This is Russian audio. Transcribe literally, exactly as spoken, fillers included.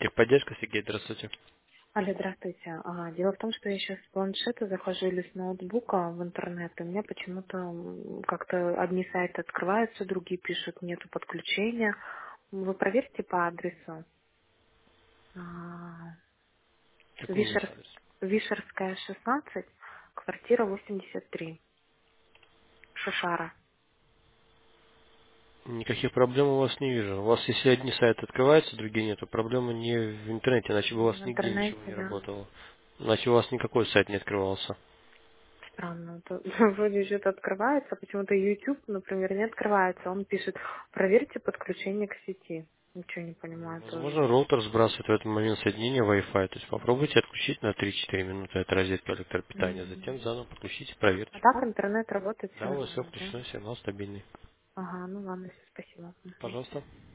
Техподдержка, Сергей, здравствуйте. Алло, здравствуйте. А, Дело в том, что я сейчас с планшета захожу или с ноутбука в интернет, и у меня почему-то м, как-то одни сайты открываются, другие пишут, нету подключения. Вы проверьте по адресу. А, Какой у вас Вишер- адрес? Вишерская, шестнадцать, квартира восемьдесят три, Шишара. Никаких проблем у вас не вижу. У вас, если одни сайты открываются, другие нету, проблема не в интернете, иначе бы у вас В нигде ничего интернете, не да. работало. Иначе у вас никакой сайт не открывался. Странно. То- Вроде что-то открывается, почему-то YouTube, например, не открывается. Он пишет, проверьте подключение к сети. Ничего не понимаю тоже. Возможно, роутер сбрасывает в этот момент соединение Wi-Fi. То есть попробуйте отключить на три-четыре минуты от розетки электропитания. Мгм. Затем заново подключите, А проверьте. так интернет работает, все Да, у вас все нормально, да? включено, сигнал стабильный. Ага, ну ладно, всё, спасибо. Мгм. Пожалуйста.